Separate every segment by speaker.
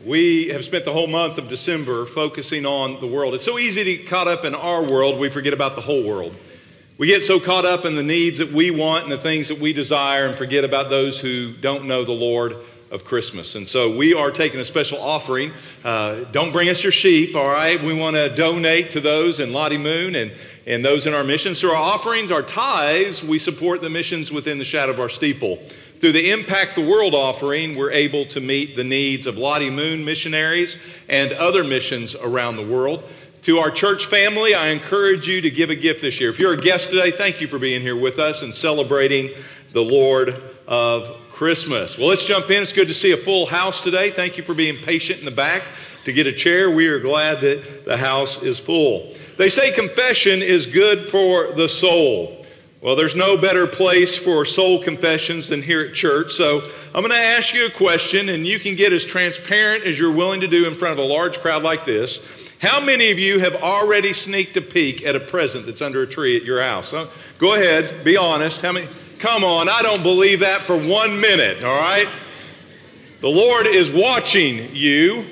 Speaker 1: We have spent the whole month of December focusing on the world. It's so easy to get caught up in our world, we forget about the whole world. We get so caught up in the needs that we want and the things that we desire and forget about those who don't know the Lord of Christmas. And so we are taking a special offering. Don't bring us your sheep, all right? We want to donate to those in Lottie Moon and those in our missions. Through our offerings, our tithes, we support the missions within the shadow of our steeple. Through the Impact the World offering, we're able to meet the needs of Lottie Moon missionaries and other missions around the world. To our church family, I encourage you to give a gift this year. If you're a guest today, thank you for being here with us and celebrating the Lord of Christmas. Well, let's jump in. It's good to see a full house today. Thank you for being patient in the back to get a chair. We are glad that the house is full. They say confession is good for the soul. Well, there's no better place for soul confessions than here at church. So I'm going to ask you a question, and you can get as transparent as you're willing to do in front of a large crowd like this. How many of you have already sneaked a peek at a present that's under a tree at your house? Go ahead, be honest. How many? Come on, I don't believe that for 1 minute, all right? The Lord is watching you.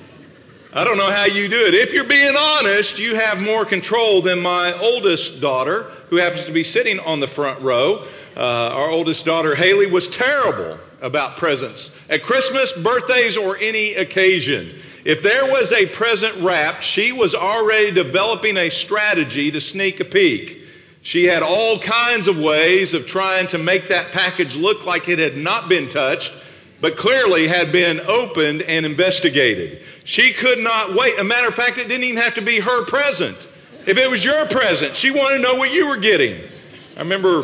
Speaker 1: I don't know how you do it. If you're being honest, you have more control than my oldest daughter, who happens to be sitting on the front row. Our oldest daughter, Haley, was terrible about presents at Christmas, birthdays, or any occasion. If there was a present wrapped, she was already developing a strategy to sneak a peek. She had all kinds of ways of trying to make that package look like it had not been touched, but clearly had been opened and investigated. She could not wait. As a matter of fact, it didn't even have to be her present. If it was your present, she wanted to know what you were getting. I remember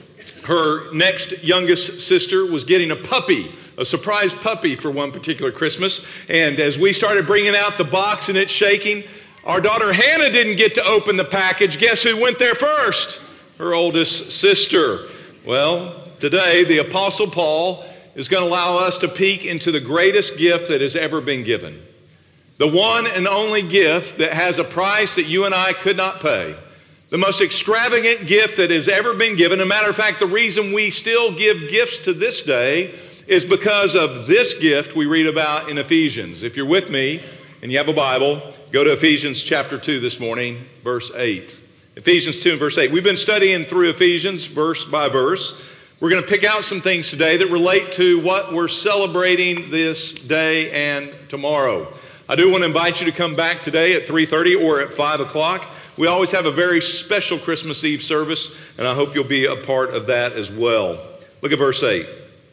Speaker 1: her next youngest sister was getting a puppy, a surprise puppy for one particular Christmas. And as we started bringing out the box and it's shaking, our daughter Hannah didn't get to open the package. Guess who went there first? Her oldest sister. Well, today the Apostle Paul is going to allow us to peek into the greatest gift that has ever been given. The one and only gift that has a price that you and I could not pay. The most extravagant gift that has ever been given. As a matter of fact, the reason we still give gifts to this day is because of this gift we read about in Ephesians. If you're with me and you have a Bible, go to Ephesians chapter 2 this morning, verse 8. Ephesians 2 and verse 8. We've been studying through Ephesians verse by verse. We're going to pick out some things today that relate to what we're celebrating this day and tomorrow. I do want to invite you to come back today at 3:30 or at 5 o'clock. We always have a very special Christmas Eve service, and I hope you'll be a part of that as well. Look at verse 8.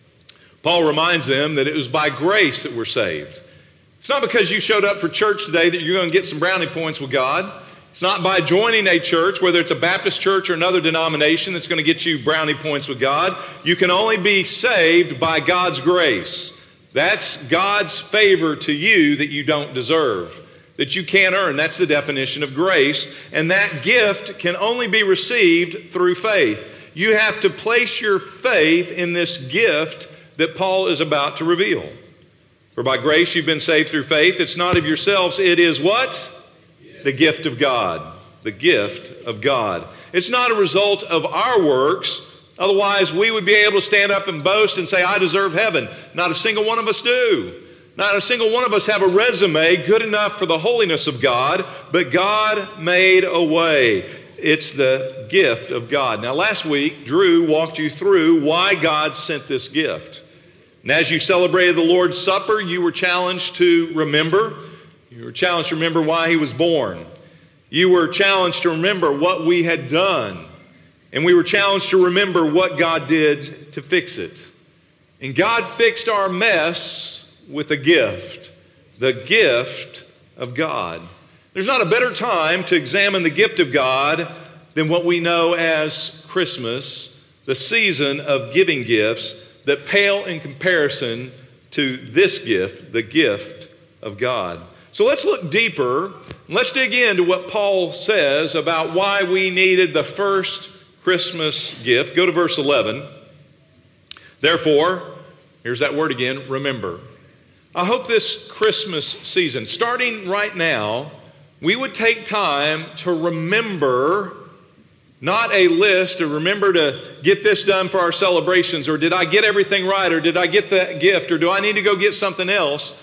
Speaker 1: Paul reminds them that it was by grace that we're saved. It's not because you showed up for church today that you're going to get some brownie points with God. It's not by joining a church, whether it's a Baptist church or another denomination, that's going to get you brownie points with God. You can only be saved by God's grace. That's God's favor to you that you don't deserve, that you can't earn. That's the definition of grace. And that gift can only be received through faith. You have to place your faith in this gift that Paul is about to reveal. For by grace you've been saved through faith. It's not of yourselves. It is what? The gift of God. The gift of God. It's not a result of our works. Otherwise, we would be able to stand up and boast and say, I deserve heaven. Not a single one of us do. Not a single one of us have a resume good enough for the holiness of God, but God made a way. It's the gift of God. Now, last week, Drew walked you through why God sent this gift. And as you celebrated the Lord's Supper, you were challenged to remember. You were challenged to remember why he was born. You were challenged to remember what we had done. And we were challenged to remember what God did to fix it. And God fixed our mess with a gift. The gift of God. There's not a better time to examine the gift of God than what we know as Christmas, the season of giving gifts that pale in comparison to this gift, the gift of God. So let's look deeper. Let's dig into what Paul says about why we needed the first Christmas gift. Go to verse 11. Therefore, here's that word again, remember. I hope this Christmas season, starting right now, we would take time to remember, not a list, to remember to get this done for our celebrations, or did I get everything right, or did I get that gift, or do I need to go get something else?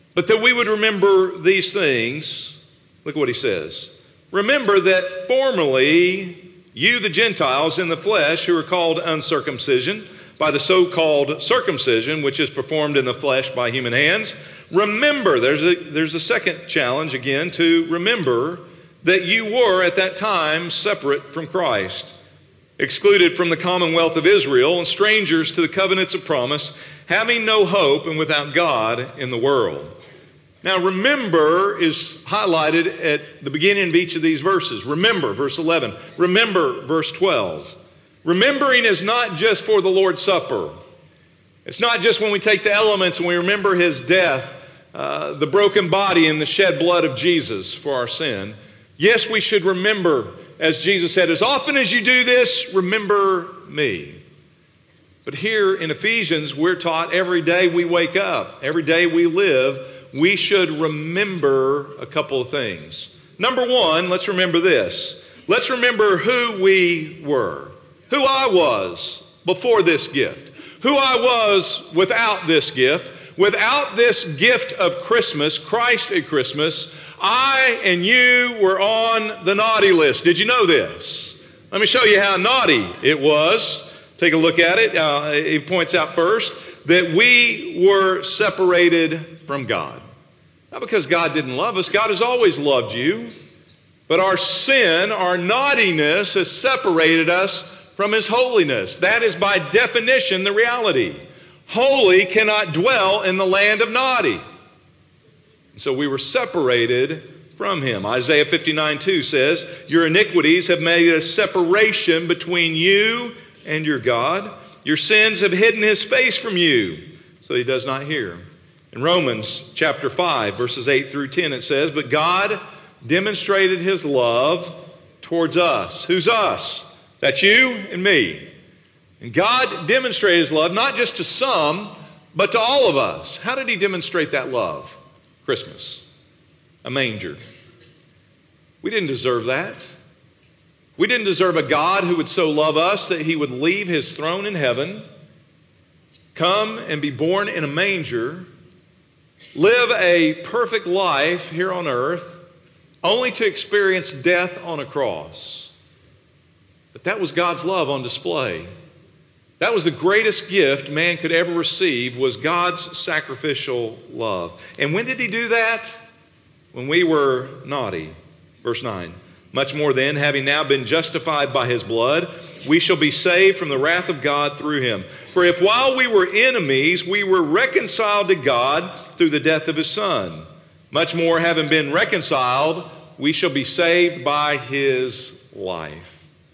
Speaker 1: But that we would remember these things. Look what he says. Remember that formerly you, the Gentiles in the flesh, who are called uncircumcision by the so-called circumcision, which is performed in the flesh by human hands. Remember, there's a second challenge again, to remember that you were at that time separate from Christ, excluded from the commonwealth of Israel, and strangers to the covenants of promise, having no hope and without God in the world. Now, remember is highlighted at the beginning of each of these verses. Remember, verse 11. Remember, verse 12. Remembering is not just for the Lord's Supper. It's not just when we take the elements and we remember his death, the broken body and the shed blood of Jesus for our sin. Yes, we should remember, as Jesus said, as often as you do this, remember me. But here in Ephesians, we're taught every day we wake up, every day we live, we should remember a couple of things. Number one, let's remember this. Let's remember who we were, who I was before this gift, who I was without this gift. Without this gift of Christmas, Christ at Christmas, I and you were on the naughty list. Did you know this? Let me show you how naughty it was. Take a look at it. He points out first that we were separated from God. Not because God didn't love us. God has always loved you. But our sin, our naughtiness has separated us from his holiness. That is by definition the reality. Holy cannot dwell in the land of naughty. So we were separated from him. Isaiah 59:2 says, your iniquities have made a separation between you and your God. Your sins have hidden his face from you, so he does not hear. In Romans chapter 5, verses 8 through 10, it says, but God demonstrated his love towards us. Who's us? That's you and me. And God demonstrated his love not just to some, but to all of us. How did he demonstrate that love? Christmas. A manger. We didn't deserve that. We didn't deserve a God who would so love us that he would leave his throne in heaven, come and be born in a manger, live a perfect life here on earth, only to experience death on a cross. But that was God's love on display. That was the greatest gift man could ever receive, was God's sacrificial love. And when did he do that? When we were naughty. Verse 9. Much more then, having now been justified by his blood, we shall be saved from the wrath of God through him. For if while we were enemies, we were reconciled to God through the death of his Son, much more having been reconciled, we shall be saved by his life.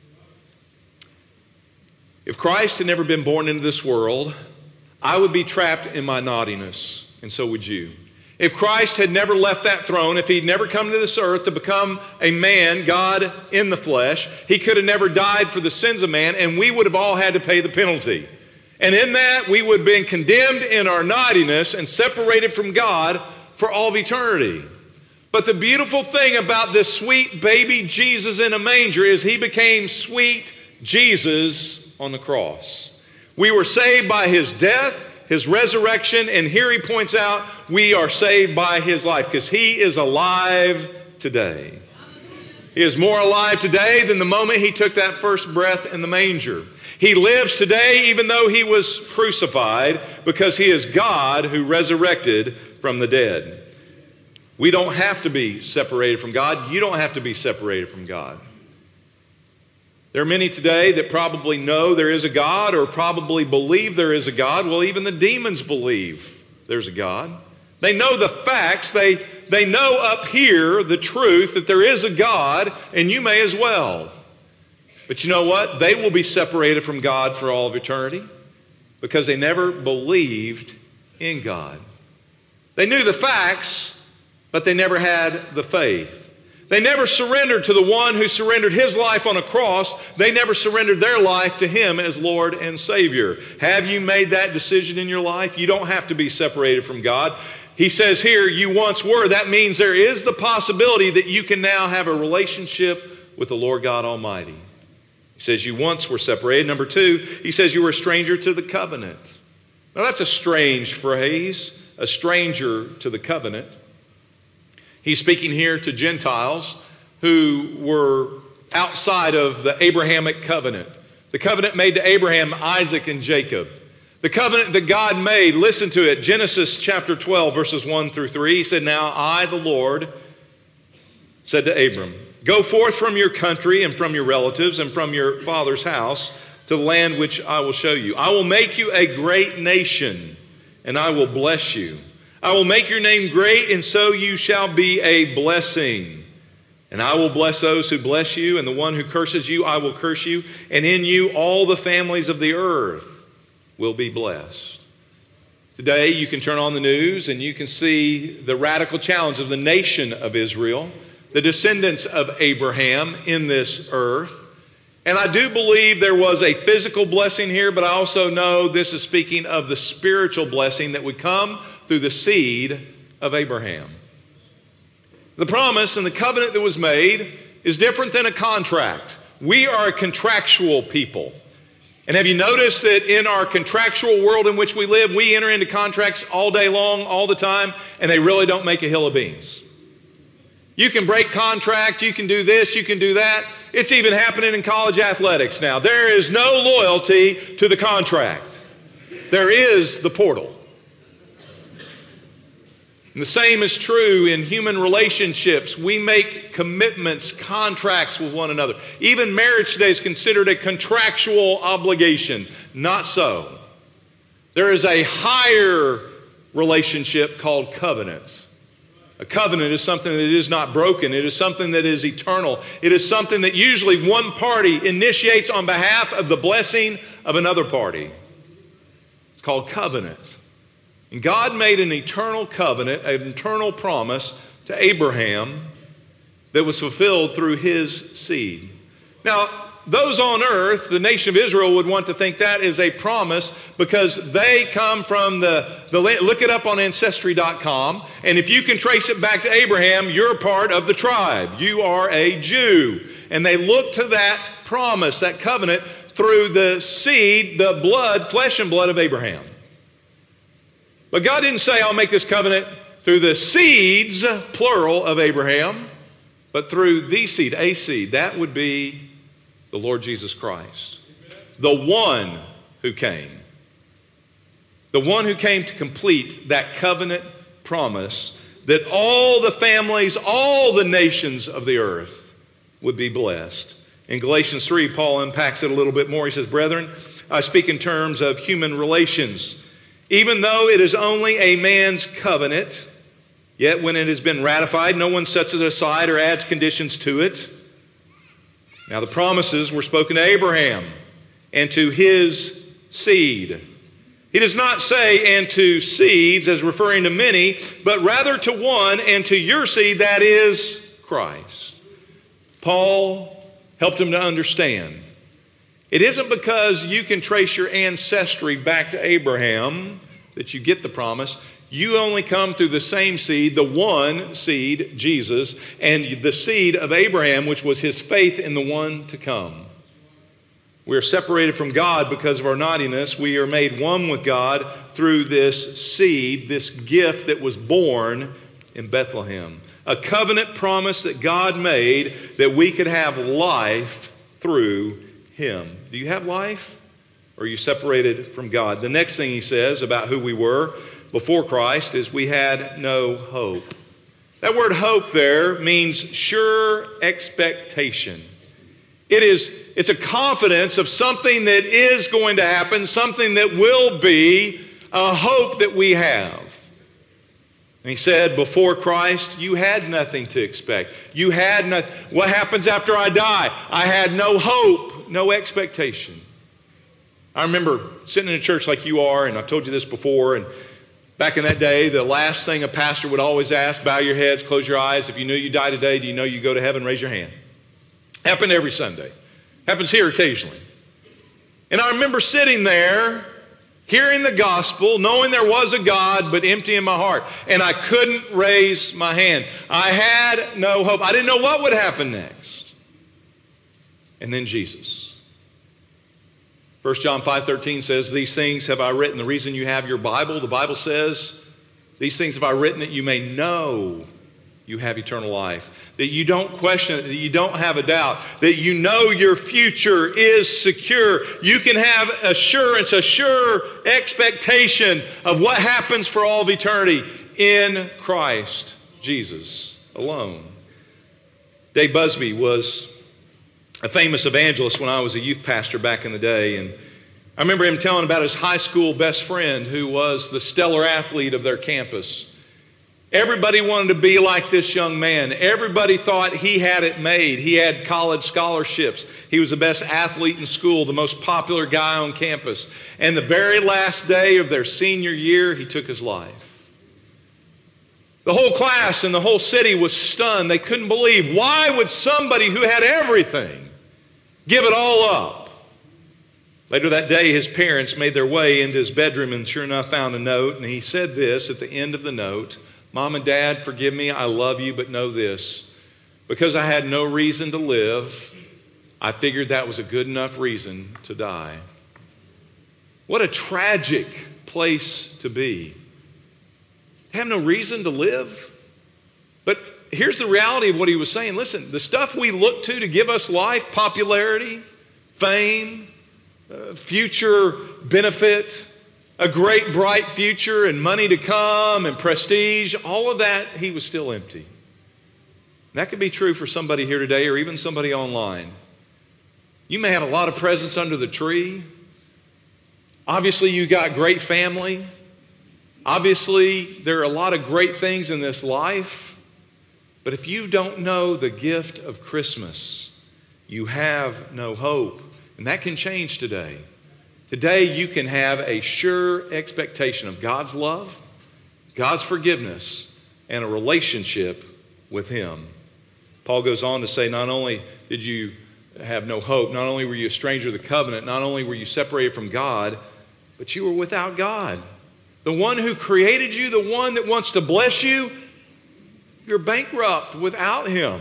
Speaker 1: If Christ had never been born into this world, I would be trapped in my naughtiness, and so would you. If Christ had never left that throne, if he'd never come to this earth to become a man, God in the flesh, he could have never died for the sins of man, and we would have all had to pay the penalty. And in that, we would have been condemned in our naughtiness and separated from God for all of eternity. But the beautiful thing about this sweet baby Jesus in a manger is he became sweet Jesus on the cross. We were saved by his death, his resurrection, and here he points out we are saved by his life because he is alive today. He is more alive today than the moment he took that first breath in the manger. He lives today even though he was crucified because he is God who resurrected from the dead. We don't have to be separated from God. You don't have to be separated from God. There are many today that probably know there is a God or probably believe there is a God. Well, even the demons believe there's a God. They know the facts. They know up here the truth that there is a God, and you may as well. But you know what? They will be separated from God for all of eternity because they never believed in God. They knew the facts, but they never had the faith. They never surrendered to the one who surrendered his life on a cross. They never surrendered their life to him as Lord and Savior. Have you made that decision in your life? You don't have to be separated from God. He says here, you once were. That means there is the possibility that you can now have a relationship with the Lord God Almighty. He says you once were separated. Number two, he says you were a stranger to the covenant. Now that's a strange phrase. a stranger to the covenant. He's speaking here to Gentiles who were outside of the Abrahamic covenant. The covenant made to Abraham, Isaac, and Jacob. The covenant that God made, listen to it, Genesis chapter 12, verses 1 through 3. He said, "Now I, the Lord, said to Abram, go forth from your country and from your relatives and from your father's house to the land which I will show you. I will make you a great nation, and I will bless you. I will make your name great, and so you shall be a blessing. And I will bless those who bless you, and the one who curses you, I will curse you. And in you all the families of the earth will be blessed." Today you can turn on the news and you can see the radical challenge of the nation of Israel, the descendants of Abraham in this earth. And I do believe there was a physical blessing here, but I also know this is speaking of the spiritual blessing that would come through the seed of Abraham. The promise and the covenant that was made is different than a contract. We are a contractual people. And have you noticed that in our contractual world in which we live, we enter into contracts all day long, all the time, and they really don't make a hill of beans. You can break contract, you can do this, you can do that. It's even happening in college athletics now. There is no loyalty to the contract. There is the portal. And the same is true in human relationships. We make commitments, contracts with one another. Even marriage today is considered a contractual obligation. Not so. There is a higher relationship called covenant. A covenant is something that is not broken. It is something that is eternal. It is something that usually one party initiates on behalf of the blessing of another party. It's called covenant. And God made an eternal covenant, an eternal promise to Abraham that was fulfilled through his seed. Now, those on earth, the nation of Israel, would want to think that is a promise because they come from the land. Look it up on Ancestry.com, and if you can trace it back to Abraham, you're part of the tribe. You are a Jew. And they look to that promise, that covenant, through the seed, the blood, flesh and blood of Abraham. But God didn't say, I'll make this covenant through the seeds, plural, of Abraham, but through the seed, a seed. That would be the Lord Jesus Christ, the one who came. The one who came to complete that covenant promise that all the families, all the nations of the earth would be blessed. In Galatians 3, Paul unpacks it a little bit more. He says, "Brethren, I speak in terms of human relations. Even though it is only a man's covenant, yet when it has been ratified, no one sets it aside or adds conditions to it. Now the promises were spoken to Abraham and to his seed." He does not say, "and to seeds," as referring to many, but rather to one, and to your seed, that is Christ. Paul helped him to understand. It isn't because you can trace your ancestry back to Abraham that you get the promise. You only come through the same seed, the one seed, Jesus, and the seed of Abraham, which was his faith in the one to come. We are separated from God because of our naughtiness. We are made one with God through this seed, this gift that was born in Bethlehem. A covenant promise that God made that we could have life through him. Do you have life? Or are you separated from God? The next thing he says about who we were before Christ is we had no hope. That word hope there means sure expectation. It's a confidence of something that is going to happen, something that will be, a hope that we have. And he said, before Christ, you had nothing to expect. You had nothing. What happens after I die? I had no hope, no expectation. I remember sitting in a church like you are, and I've told you this before, and back in that day, the last thing a pastor would always ask, bow your heads, close your eyes. If you knew you die today, do you know you go to heaven? Raise your hand. Happened every Sunday. Happens here occasionally. And I remember sitting there, hearing the gospel, knowing there was a God, but empty in my heart. And I couldn't raise my hand. I had no hope. I didn't know what would happen next. And then Jesus. 1 John 5:13 says, these things have I written. The reason you have your Bible, the Bible says, These things have I written that you may know you have eternal life, that you don't question it, that you don't have a doubt, that you know your future is secure. You can have assurance, a sure expectation of what happens for all of eternity in Christ Jesus alone. Dave Busby was a famous evangelist when I was a youth pastor back in the day, and I remember him telling about his high school best friend who was the stellar athlete of their campus. Everybody wanted to be like this young man. Everybody thought he had it made. He had college scholarships. He was the best athlete in school, the most popular guy on campus. And the very last day of their senior year, he took his life. The whole class and the whole city was stunned. They couldn't believe, why would somebody who had everything give it all up? Later that day, his parents made their way into his bedroom and sure enough found a note. And he said this at the end of the note: "Mom and Dad, forgive me, I love you, but know this. Because I had no reason to live, I figured that was a good enough reason to die." What a tragic place to be. Have no reason to live. But here's the reality of what he was saying. Listen, the stuff we look to give us life, popularity, fame, future benefit, a great bright future and money to come and prestige, all of that, he was still empty. That could be true for somebody here today or even somebody online. You may have a lot of presents under the tree. Obviously, you got great family. Obviously, there are a lot of great things in this life. But if you don't know the gift of Christmas, you have no hope. And that can change today. Today, you can have a sure expectation of God's love, God's forgiveness, and a relationship with Him. Paul goes on to say, not only did you have no hope, not only were you a stranger to the covenant, not only were you separated from God, but you were without God. The one who created you, the one that wants to bless you, you're bankrupt without Him.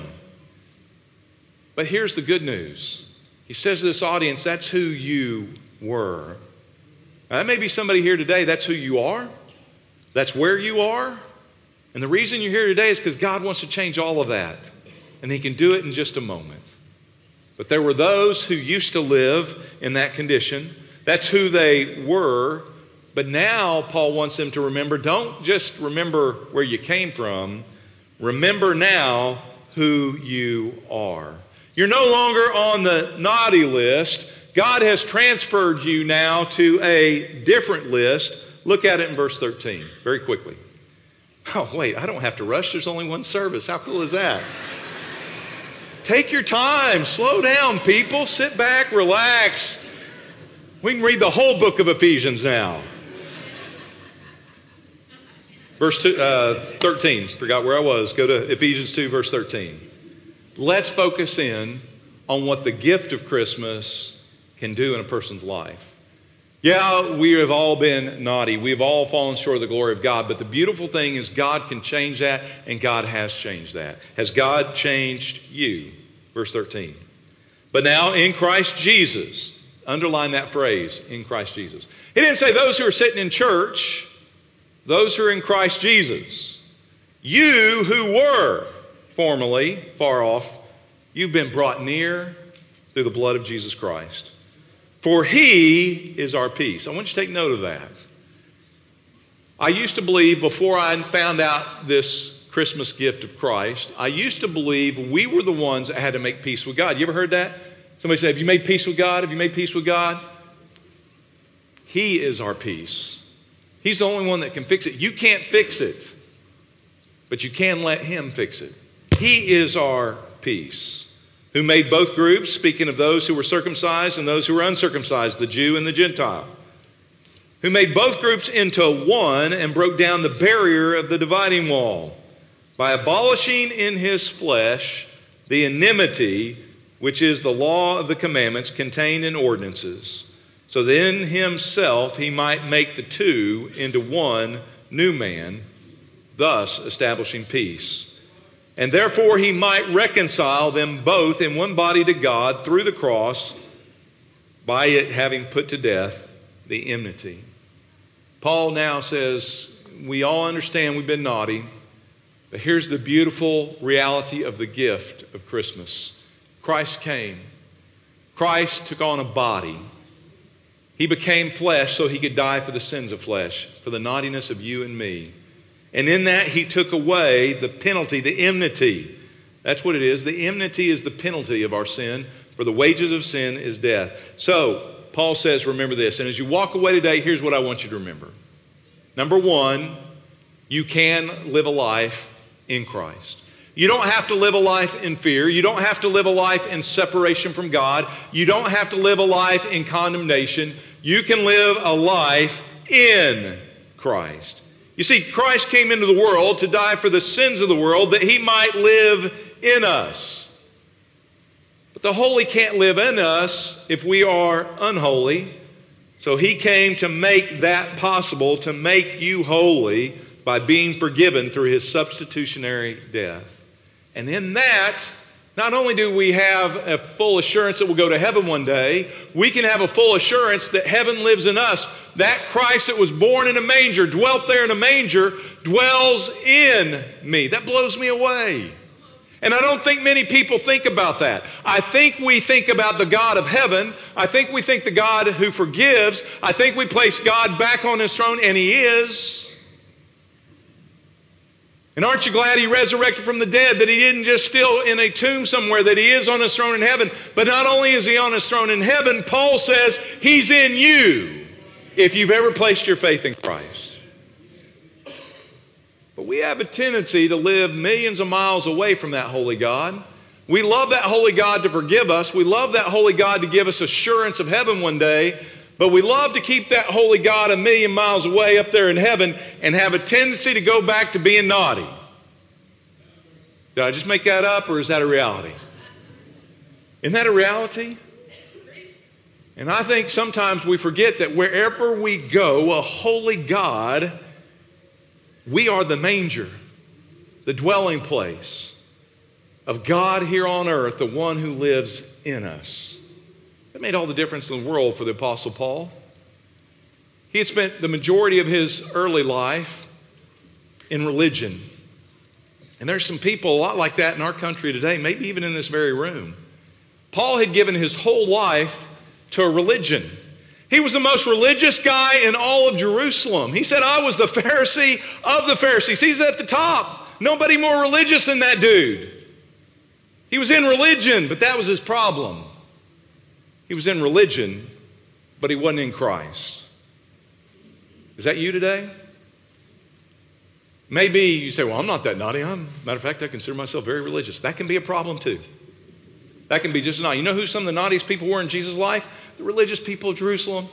Speaker 1: But here's the good news. He says to this audience, that's who you were. Now, that may be somebody here today, that's who you are. That's where you are. And the reason you're here today is because God wants to change all of that. And He can do it in just a moment. But there were those who used to live in that condition. That's who they were. But now Paul wants them to remember, don't just remember where you came from. Remember now who you are. You're no longer on the naughty list. God has transferred you now to a different list. Look at it in verse 13, very quickly. Oh, wait, I don't have to rush. There's only one service. How cool is that? Take your time. Slow down, people. Sit back, relax. We can read the whole book of Ephesians now. Verse 13. Forgot where I was. Go to Ephesians 2, verse 13. Let's focus in on what the gift of Christmas can do in a person's life. Yeah, we have all been naughty. We've all fallen short of the glory of God. But the beautiful thing is God can change that, and God has changed that. Has God changed you? Verse 13. But now in Christ Jesus. Underline that phrase, in Christ Jesus. He didn't say those who are sitting in church. Those who are in Christ Jesus. You who were formerly far off, you've been brought near through the blood of Jesus Christ. For He is our peace. I want you to take note of that. I used to believe, before I found out this Christmas gift of Christ, I used to believe we were the ones that had to make peace with God. You ever heard that? Somebody say, have you made peace with God? Have you made peace with God? He is our peace. He's the only one that can fix it. You can't fix it, but you can let Him fix it. He is our peace, who made both groups, speaking of those who were circumcised and those who were uncircumcised, the Jew and the Gentile, who made both groups into one and broke down the barrier of the dividing wall by abolishing in His flesh the enmity, which is the law of the commandments contained in ordinances, so that in Himself He might make the two into one new man, thus establishing peace. And therefore He might reconcile them both in one body to God through the cross, by it having put to death the enmity. Paul now says, we all understand we've been naughty. But here's the beautiful reality of the gift of Christmas. Christ came. Christ took on a body. He became flesh so he could die for the sins of flesh, for the naughtiness of you and me. And in that, he took away the penalty, the enmity. That's what it is. The enmity is the penalty of our sin, for the wages of sin is death. So, Paul says, remember this. And as you walk away today, here's what I want you to remember. Number one, you can live a life in Christ. You don't have to live a life in fear. You don't have to live a life in separation from God. You don't have to live a life in condemnation. You can live a life in Christ. You see, Christ came into the world to die for the sins of the world that he might live in us. But the holy can't live in us if we are unholy. So he came to make that possible, to make you holy by being forgiven through his substitutionary death. And in that, not only do we have a full assurance that we'll go to heaven one day, we can have a full assurance that heaven lives in us. That Christ that was born in a manger, dwelt there in a manger, dwells in me. That blows me away. And I don't think many people think about that. I think we think about the God of heaven. I think we think the God who forgives. I think we place God back on his throne, and he is. And aren't you glad he resurrected from the dead, that he didn't just still in a tomb somewhere, that he is on his throne in heaven. But not only is he on his throne in heaven, Paul says he's in you if you've ever placed your faith in Christ. But we have a tendency to live millions of miles away from that holy God. We love that holy God to forgive us. We love that holy God to give us assurance of heaven one day. But we love to keep that holy God a million miles away up there in heaven and have a tendency to go back to being naughty. Did I just make that up, or is that a reality? Isn't that a reality? And I think sometimes we forget that wherever we go, a holy God, we are the manger, the dwelling place of God here on earth, the one who lives in us. That made all the difference in the world for the Apostle Paul. He had spent the majority of his early life in religion. And there's some people a lot like that in our country today, maybe even in this very room. Paul had given his whole life to a religion. He was the most religious guy in all of Jerusalem. He said, I was the Pharisee of the Pharisees. He's at the top. Nobody more religious than that dude. He was in religion, but that was his problem. He was in religion, but he wasn't in Christ. Is that you today? Maybe you say, well, I'm not that naughty. Matter of fact, I consider myself very religious. That can be a problem too. That can be just naughty. You know who some of the naughtiest people were in Jesus' life? The religious people of Jerusalem.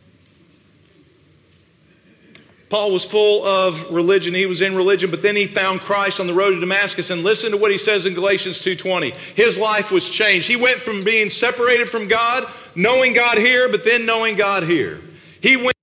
Speaker 1: Paul was full of religion. He was in religion, but then he found Christ on the road to Damascus. And listen to what he says in Galatians 2:20. His life was changed. He went from being separated from God, knowing God here, but then knowing God here. He went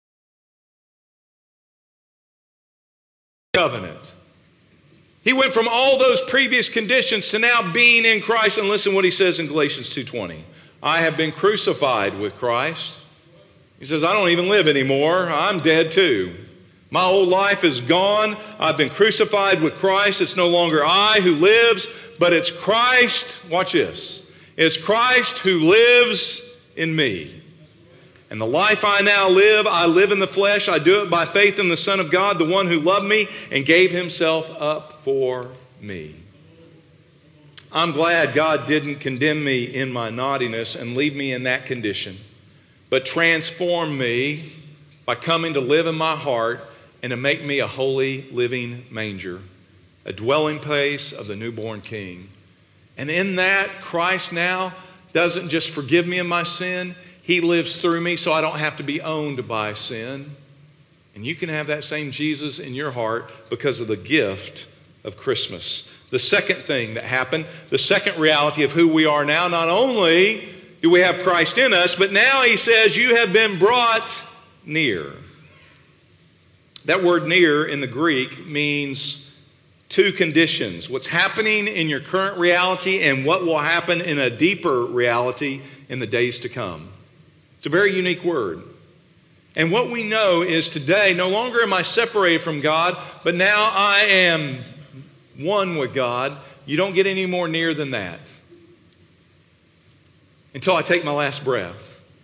Speaker 1: covenant. He went from all those previous conditions to now being in Christ. And listen what he says in Galatians 2:20. I have been crucified with Christ. He says, I don't even live anymore. I'm dead too. My old life is gone. I've been crucified with Christ. It's no longer I who lives, but it's Christ. Watch this. It's Christ who lives in me. And the life I now live, I live in the flesh. I do it by faith in the Son of God, the one who loved me and gave himself up for me. I'm glad God didn't condemn me in my naughtiness and leave me in that condition, but transform me by coming to live in my heart and to make me a holy living manger, a dwelling place of the newborn King. And in that, Christ now doesn't just forgive me of my sin, he lives through me so I don't have to be owned by sin. And you can have that same Jesus in your heart because of the gift of Christmas. The second thing that happened, the second reality of who we are now, not only do we have Christ in us, but now he says you have been brought near. That word near in the Greek means two conditions. What's happening in your current reality and what will happen in a deeper reality in the days to come. It's a very unique word. And what we know is today, no longer am I separated from God, but now I am one with God. You don't get any more near than that until I take my last breath.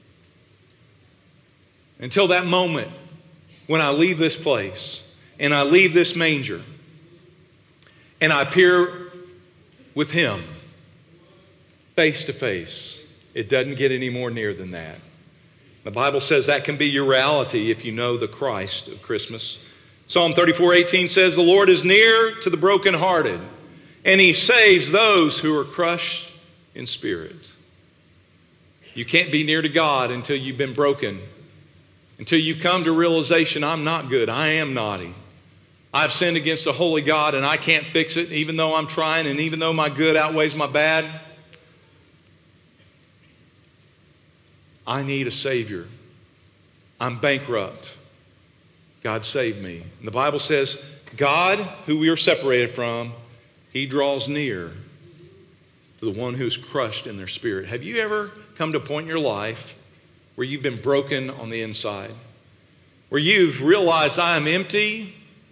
Speaker 1: Until that moment when I leave this place and I leave this manger and I appear with Him face to face. It doesn't get any more near than that. The Bible says that can be your reality if you know the Christ of Christmas. Psalm 34:18 says, "The Lord is near to the brokenhearted, and He saves those who are crushed in spirit." You can't be near to God until you've been broken, until you come to realization, I'm not good, I am naughty. I've sinned against a holy God and I can't fix it even though I'm trying and even though my good outweighs my bad. I need a Savior. I'm bankrupt. God save me. And the Bible says, God, who we are separated from, He draws near to the one who's crushed in their spirit. Have you ever come to a point in your life where you've been broken on the inside? Where you've realized I am empty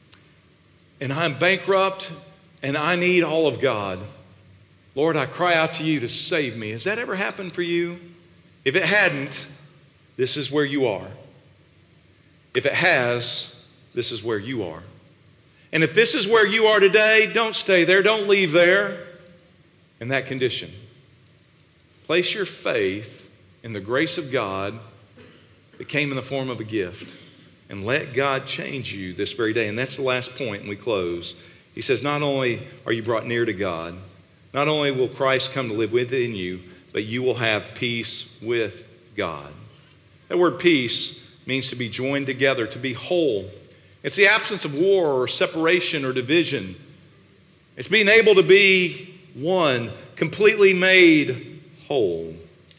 Speaker 1: and I'm bankrupt and I need all of God. Lord, I cry out to you to save me. Has that ever happened for you? If it hadn't, this is where you are. If it has, this is where you are. And if this is where you are today, don't stay there. Don't leave there in that condition. Place your faith in the grace of God that came in the form of a gift. And let God change you this very day. And that's the last point, and we close. He says, not only are you brought near to God, not only will Christ come to live within you, but you will have peace with God. That word peace means to be joined together, to be whole. It's the absence of war or separation or division. It's being able to be one, completely made whole.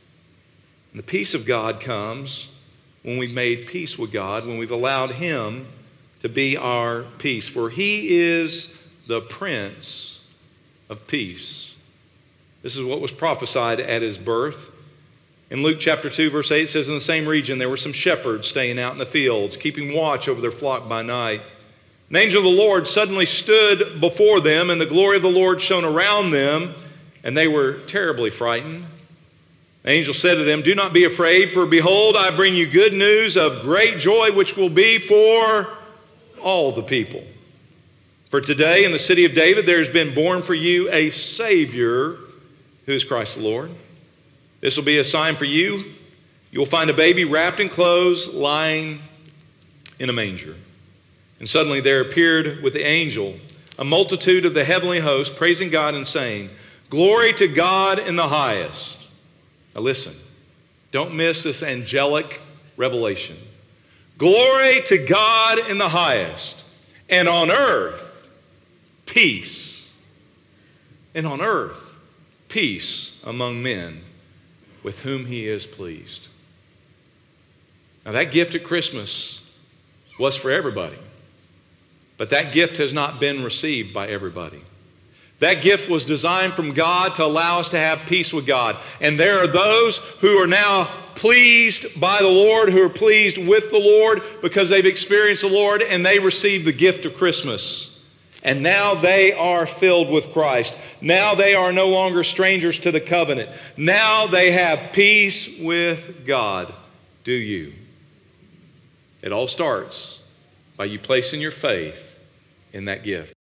Speaker 1: And the peace of God comes when we've made peace with God, when we've allowed Him to be our peace. For He is the Prince of Peace. This is what was prophesied at His birth. In Luke chapter 2, verse 8, it says, in the same region there were some shepherds staying out in the fields, keeping watch over their flock by night. An angel of the Lord suddenly stood before them, and the glory of the Lord shone around them, and they were terribly frightened. The angel said to them, do not be afraid, for behold, I bring you good news of great joy, which will be for all the people. For today in the city of David there has been born for you a Savior, who is Christ the Lord. This will be a sign for you. You will find a baby wrapped in clothes, lying in a manger. And suddenly there appeared with the angel a multitude of the heavenly host, praising God and saying, glory to God in the highest. Now listen, don't miss this angelic revelation. Glory to God in the highest, and on earth, peace. And on earth, peace among men with whom He is pleased. Now that gift at Christmas was for everybody, but that gift has not been received by everybody. That gift was designed from God to allow us to have peace with God. And there are those who are now pleased by the Lord, who are pleased with the Lord because they've experienced the Lord and they received the gift of Christmas. And now they are filled with Christ. Now they are no longer strangers to the covenant. Now they have peace with God. Do you? It all starts by you placing your faith in that gift.